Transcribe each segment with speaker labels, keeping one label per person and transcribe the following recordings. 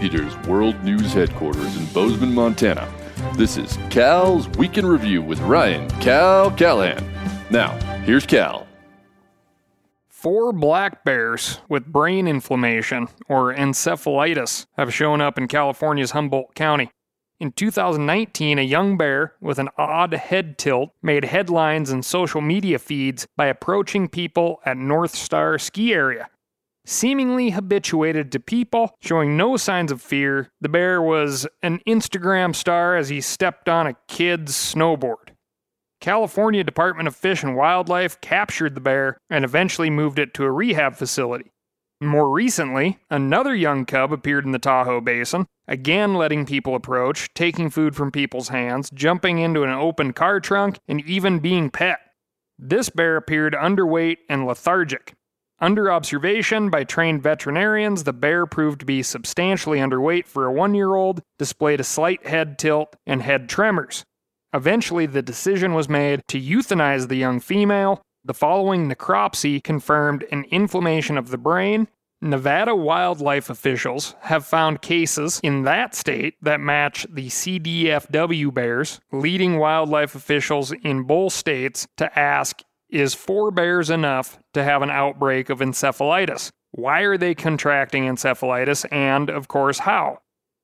Speaker 1: Eater's World News Headquarters in Bozeman, Montana. This is Cal's Week in Review with Ryan Cal Callahan. Now, here's Cal.
Speaker 2: 4 black bears with brain inflammation, or encephalitis, have shown up in California's Humboldt County. In 2019, a young bear with an odd head tilt made headlines in social media feeds by approaching people at North Star ski area. Seemingly habituated to people, showing no signs of fear, the bear was an Instagram star as he stepped on a kid's snowboard. California Department of Fish and Wildlife captured the bear and eventually moved it to a rehab facility. More recently, another young cub appeared in the Tahoe Basin, again letting people approach, taking food from people's hands, jumping into an open car trunk, and even being pet. This bear appeared underweight and lethargic. Under observation by trained veterinarians, the bear proved to be substantially underweight for a 1-year-old, displayed a slight head tilt, and had tremors. Eventually, the decision was made to euthanize the young female. The following necropsy confirmed an inflammation of the brain. Nevada wildlife officials have found cases in that state that match the CDFW bears, leading wildlife officials in both states to ask, is 4 bears enough to have an outbreak of encephalitis? Why are they contracting encephalitis, and, of course, how?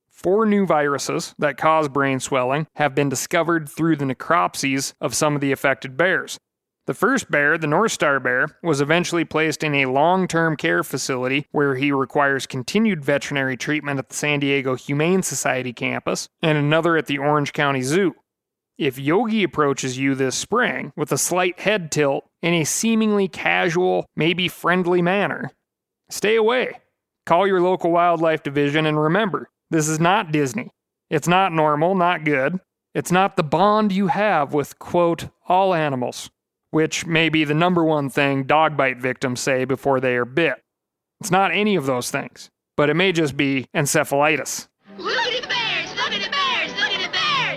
Speaker 2: 4 new viruses that cause brain swelling have been discovered through the necropsies of some of the affected bears. The first bear, the North Star bear, was eventually placed in a long-term care facility where he requires continued veterinary treatment at the San Diego Humane Society campus, and another at the Orange County Zoo. If Yogi approaches you this spring with a slight head tilt in a seemingly casual, maybe friendly manner, stay away. Call your local wildlife division, and remember, this is not Disney. It's not normal, not good. It's not the bond you have with, quote, all animals, which may be the number one thing dog bite victims say before they are bit. It's not any of those things, but it may just be encephalitis.
Speaker 3: Look at the bears! Look at the bears! Look at the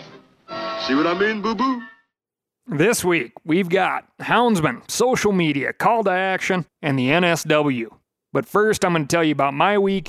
Speaker 3: bears!
Speaker 4: See what I mean, boo-boo?
Speaker 2: This week, we've got Houndsman, social media, call to action, and the NSW. But first, I'm going to tell you about my week.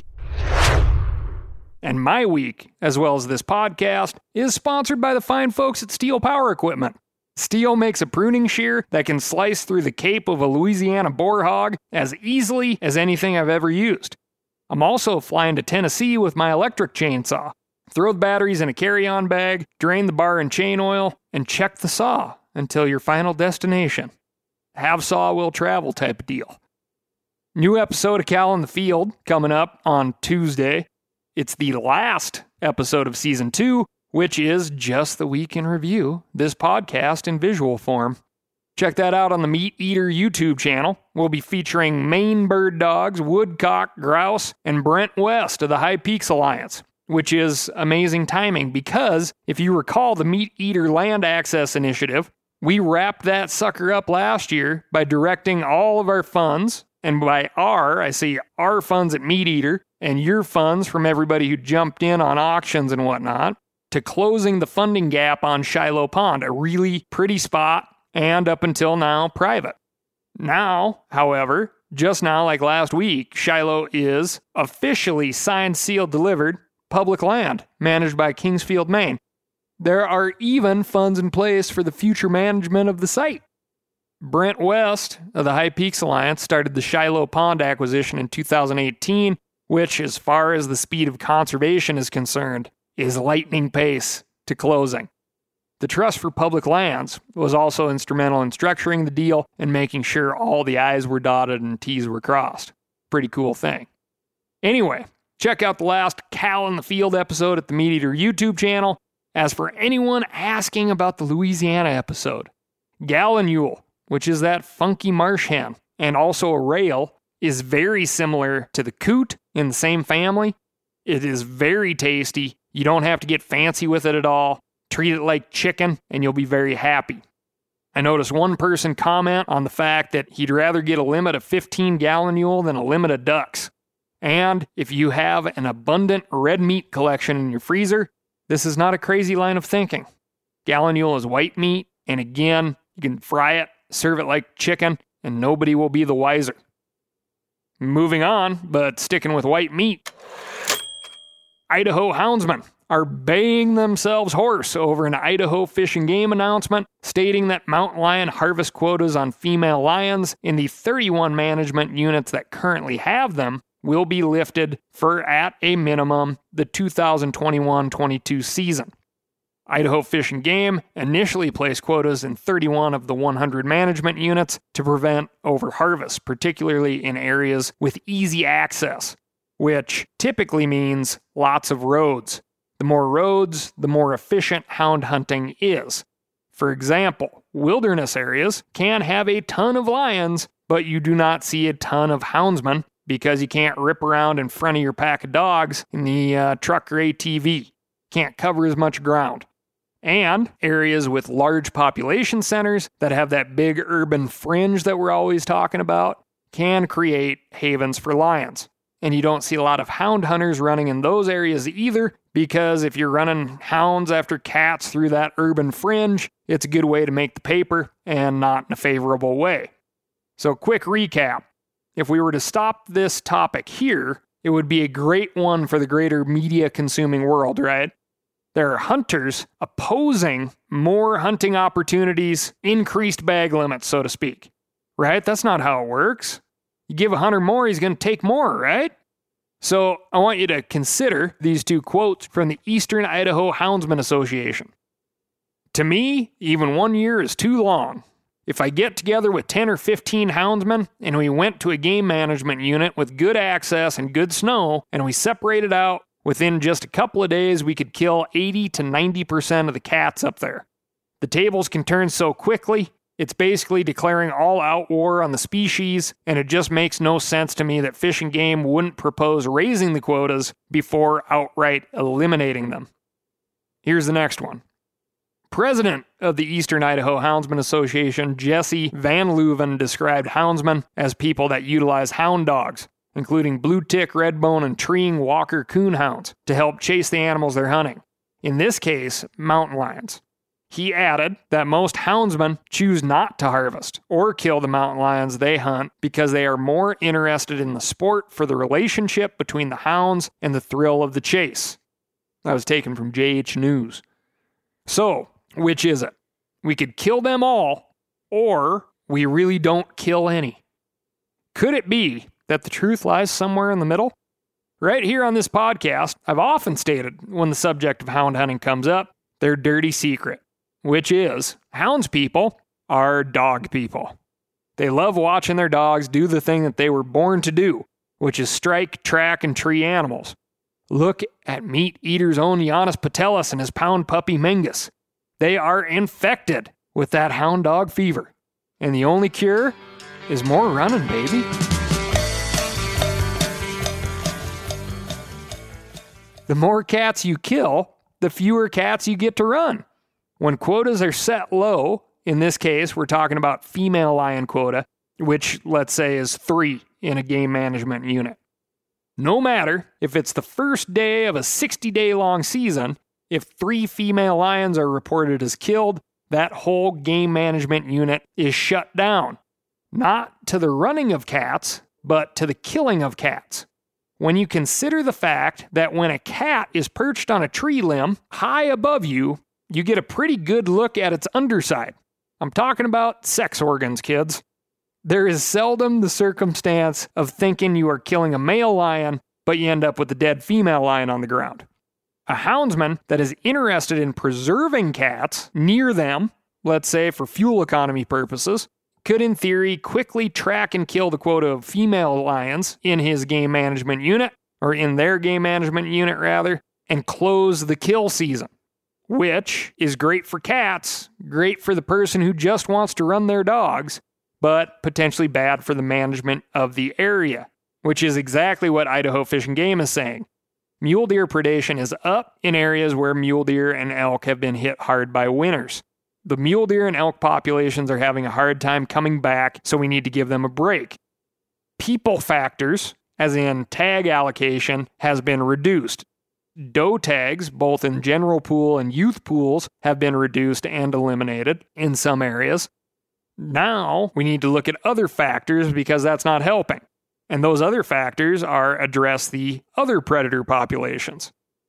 Speaker 2: And my week, as well as this podcast, is sponsored by the fine folks at Steel Power Equipment. Steel makes a pruning shear that can slice through the cape of a Louisiana boar hog as easily as anything I've ever used. I'm also flying to Tennessee with my electric chainsaw. Throw the batteries in a carry-on bag, drain the bar and chain oil, and check the saw until your final destination. Have saw will travel type of deal. New episode of Cal in the Field coming up on Tuesday. It's the last episode of Season 2, which is just the week in review, this podcast in visual form. Check that out on the Meat Eater YouTube channel. We'll be featuring Maine bird dogs, woodcock, grouse, and Brent West of the High Peaks Alliance, which is amazing timing because, if you recall the Meat Eater Land Access Initiative, we wrapped that sucker up last year by directing all of our funds, and by I say our funds at Meat Eater, and your funds from everybody who jumped in on auctions and whatnot, to closing the funding gap on Shiloh Pond, a really pretty spot, and up until now, private. Now, however, just now, like last week, Shiloh is officially signed, sealed, delivered, public land, managed by Kingsfield, Maine. There are even funds in place for the future management of the site. Brent West of the High Peaks Alliance started the Shiloh Pond acquisition in 2018, which, as far as the speed of conservation is concerned, is lightning pace to closing. The Trust for Public Lands was also instrumental in structuring the deal and making sure all the I's were dotted and T's were crossed. Pretty cool thing. Anyway, check out the last Cal in the Field episode at the Meat Eater YouTube channel. As for anyone asking about the Louisiana episode, Gallinule, which is that funky marsh hen, and also a rail, is very similar to the coot in the same family. It is very tasty. You don't have to get fancy with it at all. Treat it like chicken, and you'll be very happy. I noticed one person comment on the fact that he'd rather get a limit of 15 Gallinule than a limit of ducks. And if you have an abundant red meat collection in your freezer, this is not a crazy line of thinking. Gallinule is white meat, and again, you can fry it, serve it like chicken, and nobody will be the wiser. Moving on, but sticking with white meat. Idaho houndsmen are baying themselves hoarse over an Idaho Fish and Game announcement stating that mountain lion harvest quotas on female lions in the 31 management units that currently have them will be lifted for, at a minimum, the 2021-22 season. Idaho Fish and Game initially placed quotas in 31 of the 100 management units to prevent overharvest, particularly in areas with easy access, which typically means lots of roads. The more roads, the more efficient hound hunting is. For example, wilderness areas can have a ton of lions, but you do not see a ton of houndsmen because you can't rip around in front of your pack of dogs in the truck or ATV. Can't cover as much ground. And areas with large population centers that have that big urban fringe that we're always talking about can create havens for lions. And you don't see a lot of hound hunters running in those areas either, because if you're running hounds after cats through that urban fringe, it's a good way to make the paper and not in a favorable way. So quick recap. If we were to stop this topic here, it would be a great one for the greater media consuming world, right? There are hunters opposing more hunting opportunities, increased bag limits, so to speak. Right? That's not how it works. You give a hunter more, he's going to take more, right? So I want you to consider these two quotes from the Eastern Idaho Houndsman Association. To me, even 1 year is too long. If I get together with 10 or 15 houndsmen and we went to a game management unit with good access and good snow and we separated out, within just a couple of days we could kill 80 to 90% of the cats up there. The tables can turn so quickly, it's basically declaring all-out war on the species, and it just makes no sense to me that Fish and Game wouldn't propose raising the quotas before outright eliminating them. Here's the next one. President of the Eastern Idaho Houndsman Association, Jesse Van Leuven, described houndsmen as people that utilize hound dogs, including blue tick, redbone, and treeing walker coon hounds, to help chase the animals they're hunting. In this case, mountain lions. He added that most houndsmen choose not to harvest or kill the mountain lions they hunt because they are more interested in the sport for the relationship between the hounds and the thrill of the chase. That was taken from JH News. So, which is it? We could kill them all, or we really don't kill any. Could it be that the truth lies somewhere in the middle? Right here on this podcast, I've often stated when the subject of hound hunting comes up, their dirty secret, which is hounds people are dog people. They love watching their dogs do the thing that they were born to do, which is strike, track, and tree animals. Look at Meat Eater's own Giannis Patelis and his pound puppy Mingus. They are infected with that hound dog fever. And the only cure is more running, baby. The more cats you kill, the fewer cats you get to run. When quotas are set low, in this case, we're talking about female lion quota, which let's say is 3 in a game management unit. No matter if it's the first day of a 60-day long season, if 3 female lions are reported as killed, that whole game management unit is shut down. Not to the running of cats, but to the killing of cats. When you consider the fact that when a cat is perched on a tree limb high above you, you get a pretty good look at its underside. I'm talking about sex organs, kids. There is seldom the circumstance of thinking you are killing a male lion, but you end up with a dead female lion on the ground. A houndsman that is interested in preserving cats near them, let's say for fuel economy purposes, could in theory quickly track and kill the quota of female lions in his game management unit, or in their game management unit rather, and close the kill season. Which is great for cats, great for the person who just wants to run their dogs, but potentially bad for the management of the area, which is exactly what Idaho Fish and Game is saying. Mule deer predation is up in areas where mule deer and elk have been hit hard by winters. The mule deer and elk populations are having a hard time coming back, so we need to give them a break. People factors, as in tag allocation, has been reduced. Doe tags, both in general pool and youth pools, have been reduced and eliminated in some areas. Now, we need to look at other factors because that's not helping. And those other factors are address the other predator populations.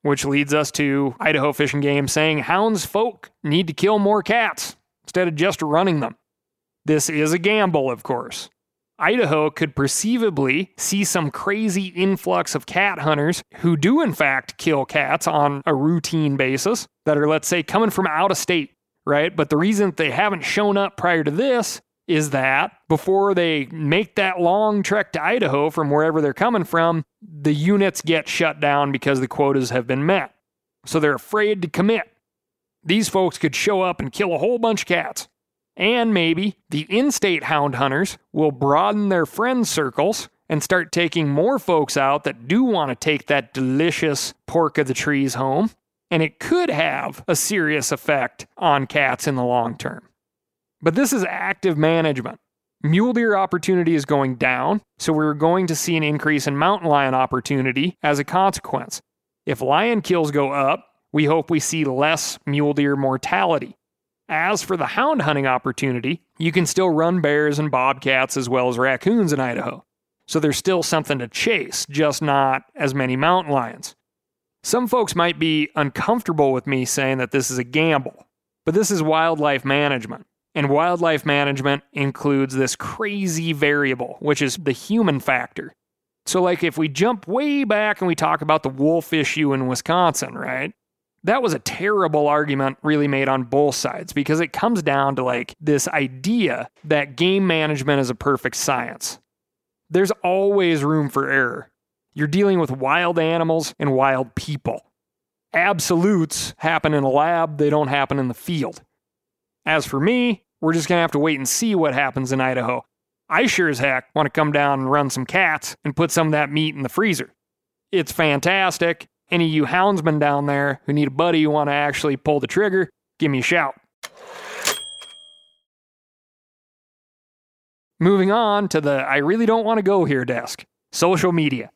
Speaker 2: which leads us to Idaho Fish and Game saying hounds folk need to kill more cats instead of just running them. This is a gamble, of course. Idaho could perceivably see some crazy influx of cat hunters who do in fact kill cats on a routine basis that are, let's say, coming from out of state, right? But the reason they haven't shown up prior to this is that before they make that long trek to Idaho from wherever they're coming from, the units get shut down because the quotas have been met. So they're afraid to commit. These folks could show up and kill a whole bunch of cats. And maybe the in-state hound hunters will broaden their friend circles and start taking more folks out that do want to take that delicious pork of the trees home. And it could have a serious effect on cats in the long term. But this is active management. Mule deer opportunity is going down, so we're going to see an increase in mountain lion opportunity as a consequence. If lion kills go up, we hope we see less mule deer mortality. As for the hound hunting opportunity, you can still run bears and bobcats as well as raccoons in Idaho. So there's still something to chase, just not as many mountain lions. Some folks might be uncomfortable with me saying that this is a gamble, but this is wildlife management. And wildlife management includes this crazy variable, which is the human factor. So like if we jump way back and we talk about the wolf issue in Wisconsin, right? That was a terrible argument really made on both sides because it comes down to like this idea that game management is a perfect science. There's always room for error. You're dealing with wild animals and wild people. Absolutes happen in a lab, they don't happen in the field. As for me, we're just going to have to wait and see what happens in Idaho. I sure as heck want to come down and run some cats and put some of that meat in the freezer. It's fantastic. Any of you houndsmen down there who need a buddy who want to actually pull the trigger, give me a shout. Moving on to the I really don't want to go here desk. Social media.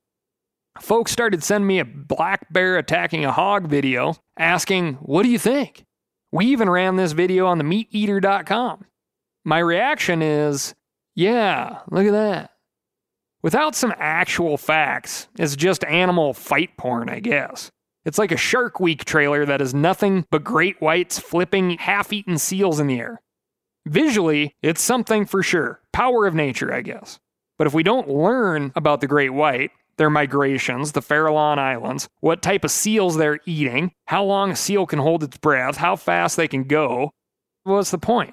Speaker 2: Folks started sending me a black bear attacking a hog video asking, what do you think? We even ran this video on the meateater.com. My reaction is, yeah, look at that. Without some actual facts, it's just animal fight porn, I guess. It's like a Shark Week trailer that is nothing but great whites flipping half-eaten seals in the air. Visually, it's something for sure. Power of nature, I guess. But if we don't learn about the great white, their migrations, the Farallon Islands, what type of seals they're eating, how long a seal can hold its breath, how fast they can go, what's the point?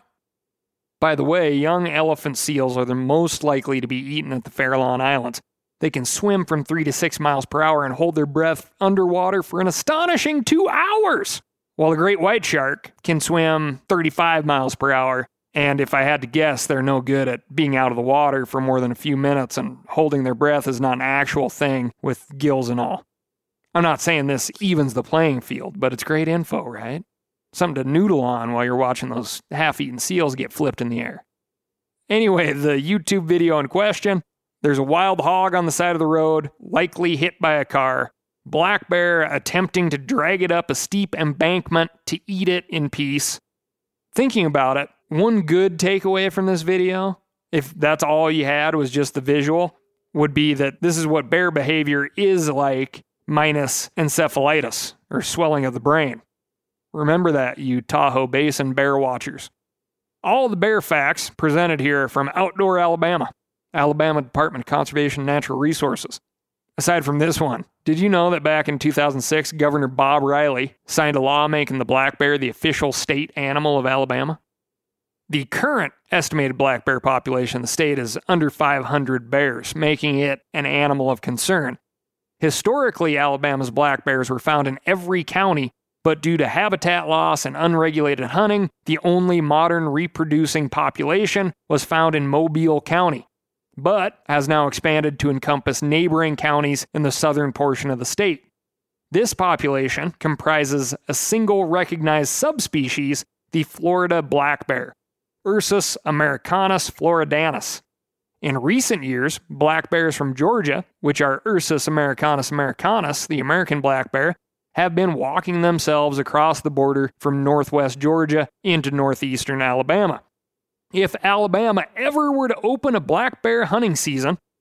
Speaker 2: By the way, young elephant seals are the most likely to be eaten at the Farallon Islands. They can swim from 3 to 6 miles per hour and hold their breath underwater for an astonishing 2 hours, while the great white shark can swim 35 miles per hour. And if I had to guess, they're no good at being out of the water for more than a few minutes, and holding their breath is not an actual thing with gills and all. I'm not saying this evens the playing field, but it's great info, right? Something to noodle on while you're watching those half-eaten seals get flipped in the air. Anyway, the YouTube video in question, there's a wild hog on the side of the road, likely hit by a car. Black bear attempting to drag it up a steep embankment to eat it in peace. Thinking about it, one good takeaway from this video, if that's all you had was just the visual, would be that this is what bear behavior is like minus encephalitis, or swelling of the brain. Remember that, you Tahoe Basin bear watchers. All the bear facts presented here are from Outdoor Alabama, Alabama Department of Conservation and Natural Resources. Aside from this one, did you know that back in 2006, Governor Bob Riley signed a law making the black bear the official state animal of Alabama? The current estimated black bear population in the state is under 500 bears, making it an animal of concern. Historically, Alabama's black bears were found in every county, but due to habitat loss and unregulated hunting, the only modern reproducing population was found in Mobile County, but has now expanded to encompass neighboring counties in the southern portion of the state. This population comprises a single recognized subspecies, the Florida black bear, Ursus americanus floridanus. In recent years, black bears from Georgia, which are Ursus americanus americanus, the American black bear, have been walking themselves across the border from northwest Georgia into northeastern Alabama. If Alabama ever were to open a black bear hunting season,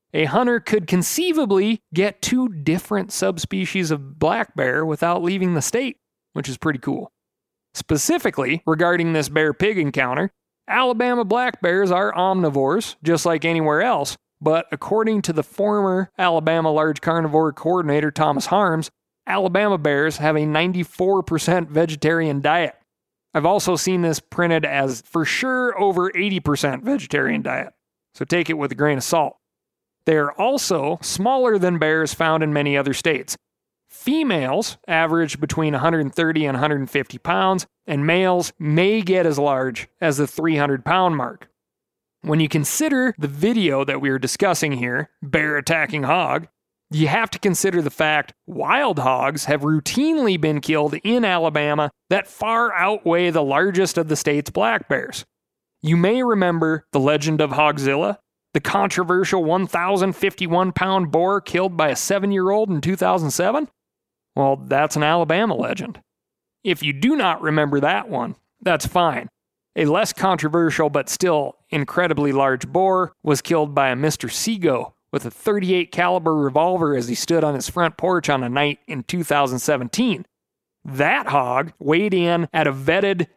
Speaker 2: a hunter could conceivably get 2 different subspecies of black bear without leaving the state, which is pretty cool. Specifically, regarding this bear-pig encounter, Alabama black bears are omnivores, just like anywhere else, but according to the former Alabama large carnivore coordinator Thomas Harms, Alabama bears have a 94% vegetarian diet. I've also seen this printed as for sure over 80% vegetarian diet, so take it with a grain of salt. They are also smaller than bears found in many other states. Females average between 130 and 150 pounds, and males may get as large as the 300-pound mark. When you consider the video that we are discussing here, bear attacking hog, you have to consider the fact wild hogs have routinely been killed in Alabama that far outweigh the largest of the state's black bears. You may remember the legend of Hogzilla, the controversial 1,051-pound boar killed by a 7-year-old in 2007? Well, that's an Alabama legend. If you do not remember that one, that's fine. A less controversial but still incredibly large boar was killed by a Mr. Seago with a .38 caliber revolver as he stood on his front porch on a night in 2017. That hog weighed in at a vetted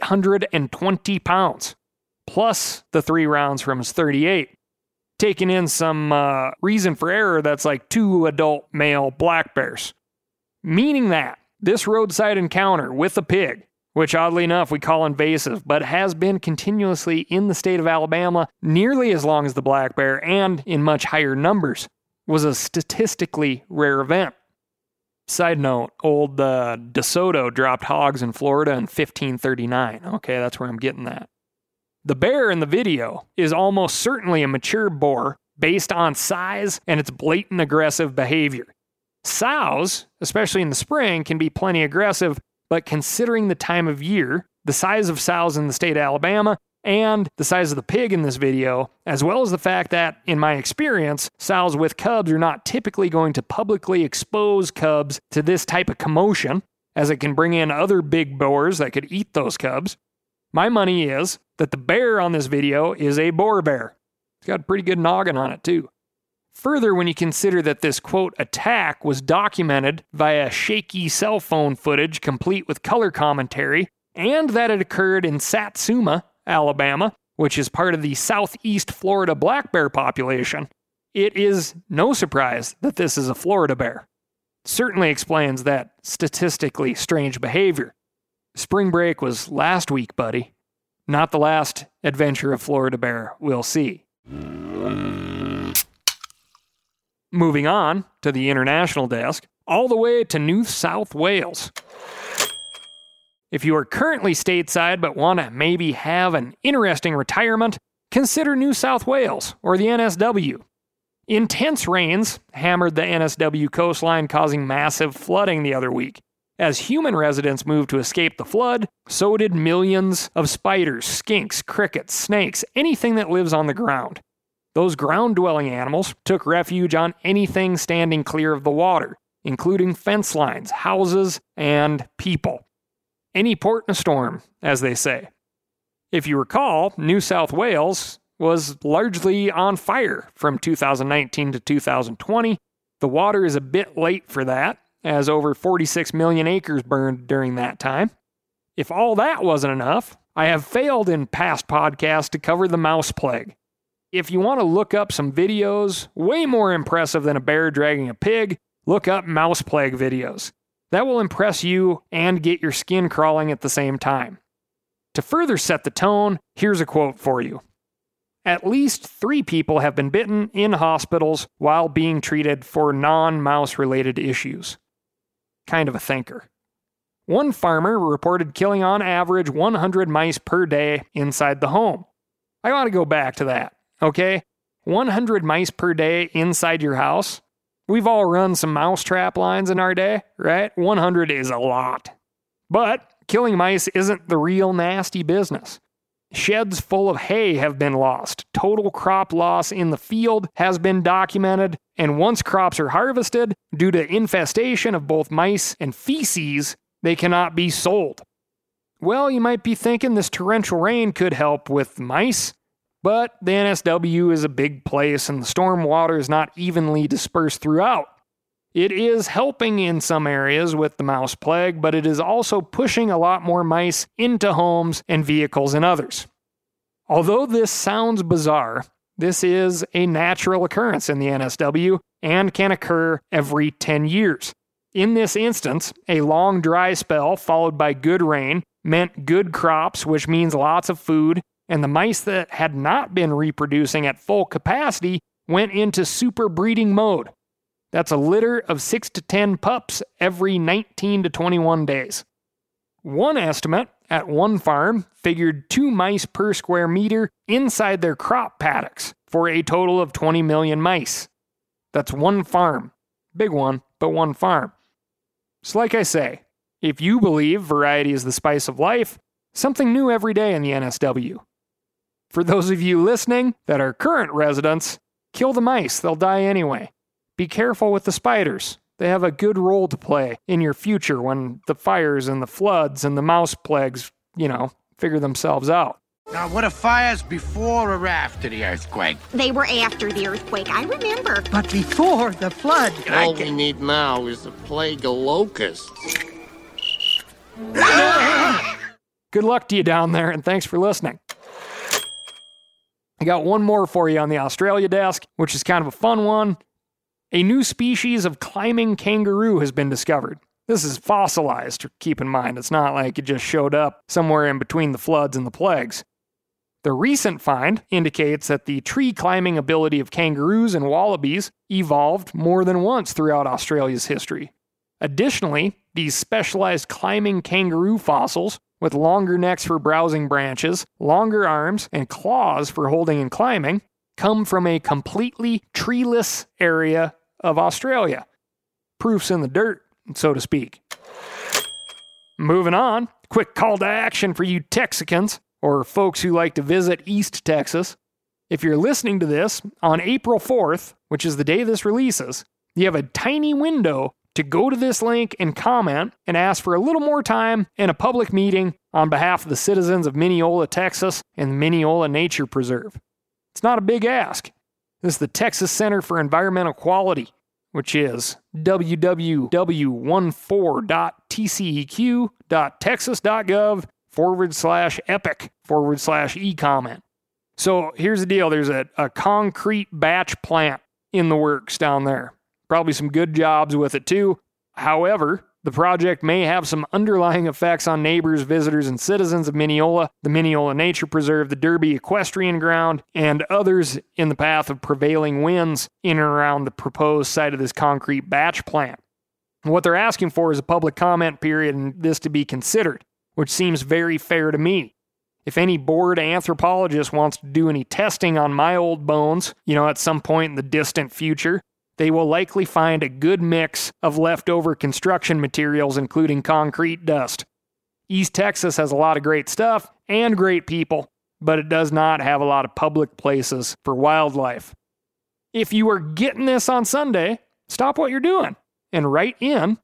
Speaker 2: 820 pounds, plus the 3 rounds from his .38. Taking in some reason for error, that's like 2 adult male black bears. Meaning that this roadside encounter with a pig, which oddly enough we call invasive, but has been continuously in the state of Alabama nearly as long as the black bear and in much higher numbers, was a statistically rare event. Side note, old DeSoto dropped hogs in Florida in 1539. Okay, that's where I'm getting that. The bear in the video is almost certainly a mature boar based on size and its blatant aggressive behavior. Sows, especially in the spring, can be plenty aggressive, but considering the time of year, the size of sows in the state of Alabama, and the size of the pig in this video, as well as the fact that, in my experience, sows with cubs are not typically going to publicly expose cubs to this type of commotion, as it can bring in other big boars that could eat those cubs, my money is that the bear on this video is a boar bear. It's got a pretty good noggin on it, too. Further, when you consider that this, quote, attack was documented via shaky cell phone footage complete with color commentary, and that it occurred in Satsuma, Alabama, which is part of the southeast Florida black bear population, it is no surprise that this is a Florida bear. Certainly explains that statistically strange behavior. Spring break was last week, buddy. Not the last adventure of Florida bear we'll see. Moving on to the international desk, all the way to New South Wales. If you are currently stateside but want to maybe have an interesting retirement, consider New South Wales or the NSW. Intense rains hammered the NSW coastline, causing massive flooding the other week. As human residents moved to escape the flood, so did millions of spiders, skinks, crickets, snakes, anything that lives on the ground. Those ground-dwelling animals took refuge on anything standing clear of the water, including fence lines, houses, and people. Any port in a storm, as they say. If you recall, New South Wales was largely on fire from 2019 to 2020. The water is a bit late for that, as over 46 million acres burned during that time. If all that wasn't enough, I have failed in past podcasts to cover the mouse plague. If you want to look up some videos, way more impressive than a bear dragging a pig, look up mouse plague videos. That will impress you and get your skin crawling at the same time. To further set the tone, here's a quote for you. At least 3 people have been bitten in hospitals while being treated for non-mouse related issues. Kind of a thinker. One farmer reported killing on average 100 mice per day inside the home. I want to go back to that, okay? 100 mice per day inside your house? We've all run some mousetrap lines in our day, right? 100 is a lot. But killing mice isn't the real nasty business. Sheds full of hay have been lost. Total crop loss in the field has been documented. And once crops are harvested, due to infestation of both mice and feces, they cannot be sold. Well, you might be thinking this torrential rain could help with mice, But the NSW is a big place and the storm water is not evenly dispersed throughout. It is helping in some areas with the mouse plague, but it is also pushing a lot more mice into homes and vehicles in others. Although this sounds bizarre, this is a natural occurrence in the NSW and can occur every 10 years. In this instance, a long dry spell followed by good rain meant good crops, which means lots of food, and the mice that had not been reproducing at full capacity went into super breeding mode. That's a litter of 6 to 10 pups every 19 to 21 days. One estimate at one farm figured 2 mice per square meter inside their crop paddocks for a total of 20 million mice. That's one farm. Big one, but one farm. So like I say, if you believe variety is the spice of life, something new every day in the NSW. For those of you listening that are current residents, kill the mice, they'll die anyway. Be careful with the spiders. They have a good role to play in your future when the fires and the floods and the mouse plagues, figure themselves out.
Speaker 4: Now, what are fires before or after the earthquake?
Speaker 5: They were after the earthquake, I remember.
Speaker 6: But before the flood.
Speaker 7: All we need now is a plague of locusts.
Speaker 2: Good luck to you down there, and thanks for listening. I got one more for you on the Australia desk, which is kind of a fun one. A new species of climbing kangaroo has been discovered. This is fossilized, keep in mind. It's not like it just showed up somewhere in between the floods and the plagues. The recent find indicates that the tree climbing ability of kangaroos and wallabies evolved more than once throughout Australia's history. Additionally, these specialized climbing kangaroo fossils, with longer necks for browsing branches, longer arms, and claws for holding and climbing, come from a completely treeless area of Australia. Proof's in the dirt, so to speak. Moving on, quick call to action for you Texicans, or folks who like to visit East Texas. If you're listening to this on April 4th, which is the day this releases, you have a tiny window to go to this link and comment and ask for a little more time in a public meeting on behalf of the citizens of Mineola, Texas and the Mineola Nature Preserve. It's not a big ask. This is the Texas Center for Environmental Quality, which is www.tceq.texas.gov/epic/e-comment. So here's the deal. There's a concrete batch plant in the works down there. Probably some good jobs with it too. However, the project may have some underlying effects on neighbors, visitors, and citizens of Mineola, the Mineola Nature Preserve, the Derby Equestrian Ground, and others in the path of prevailing winds in and around the proposed site of this concrete batch plant. And what they're asking for is a public comment period and this to be considered, which seems very fair to me. If any bored anthropologist wants to do any testing on my old bones, at some point in the distant future, they will likely find a good mix of leftover construction materials, including concrete dust. East Texas has a lot of great stuff and great people, but it does not have a lot of public places for wildlife. If you are getting this on Sunday, stop what you're doing and write in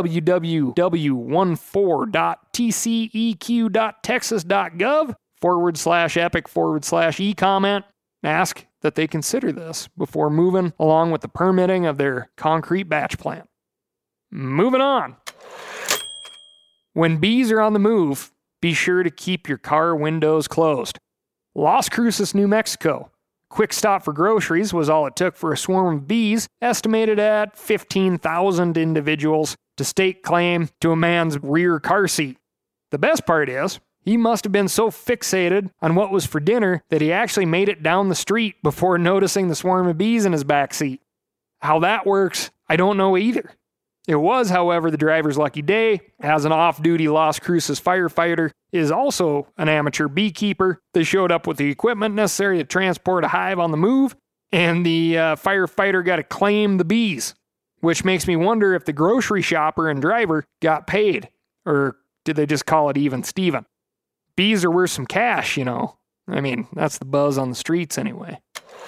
Speaker 2: www.tceq.texas.gov/epic/e-comment. Ask that they consider this before moving along with the permitting of their concrete batch plant. Moving on. When bees are on the move, be sure to keep your car windows closed. Las Cruces, New Mexico. Quick stop for groceries was all it took for a swarm of bees, estimated at 15,000 individuals, to stake claim to a man's rear car seat. The best part is, he must have been so fixated on what was for dinner that he actually made it down the street before noticing the swarm of bees in his back seat. How that works, I don't know either. It was, however, the driver's lucky day, as an off-duty Las Cruces firefighter is also an amateur beekeeper. They showed up with the equipment necessary to transport a hive on the move, and the firefighter got to claim the bees, which makes me wonder if the grocery shopper and driver got paid, or did they just call it even Steven? Bees are worth some cash, I mean, that's the buzz on the streets anyway.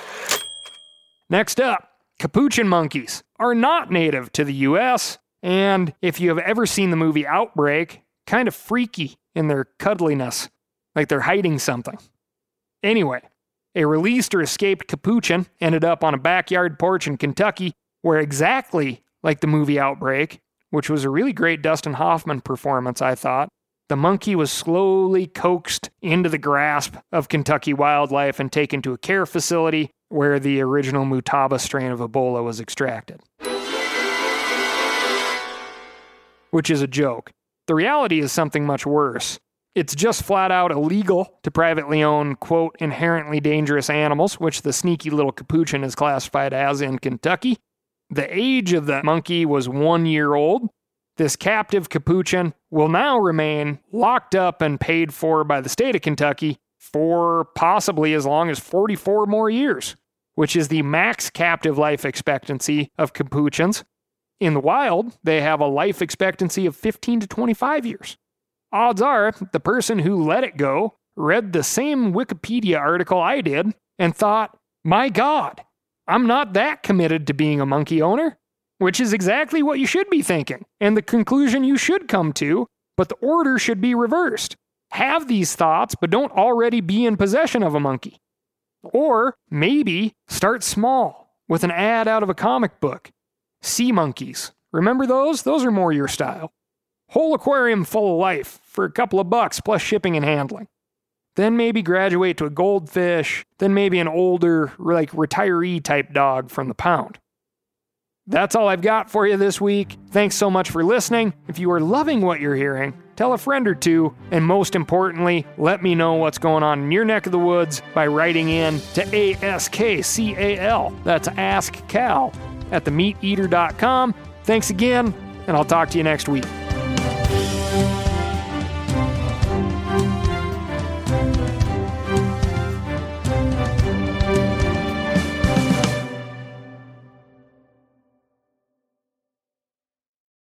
Speaker 2: Next up, capuchin monkeys are not native to the U.S., and if you have ever seen the movie Outbreak, kind of freaky in their cuddliness, like they're hiding something. Anyway, A released or escaped capuchin ended up on a backyard porch in Kentucky, where exactly like the movie Outbreak, which was a really great Dustin Hoffman performance, I thought, the monkey was slowly coaxed into the grasp of Kentucky wildlife and taken to a care facility where the original Mutaba strain of Ebola was extracted. Which is a joke. The reality is something much worse. It's just flat out illegal to privately own, quote, inherently dangerous animals, which the sneaky little capuchin is classified as in Kentucky. The age of the monkey was 1 year old. This captive capuchin will now remain locked up and paid for by the state of Kentucky for possibly as long as 44 more years, which is the max captive life expectancy of capuchins. In the wild, they have a life expectancy of 15 to 25 years. Odds are the person who let it go read the same Wikipedia article I did and thought, my God, I'm not that committed to being a monkey owner, which is exactly what you should be thinking, and the conclusion you should come to, but the order should be reversed. Have these thoughts, but don't already be in possession of a monkey. Or maybe start small with an ad out of a comic book. Sea monkeys. Remember those? Those are more your style. Whole aquarium full of life for a couple of bucks plus shipping and handling. Then maybe graduate to a goldfish, then maybe an older, like retiree type dog from the pound. That's all I've got for you this week. Thanks so much for listening. If you are loving what you're hearing, tell a friend or two, and most importantly, let me know what's going on in your neck of the woods by writing in to ASKCAL. That's Ask Cal at themeateater.com. Thanks again, and I'll talk to you next week.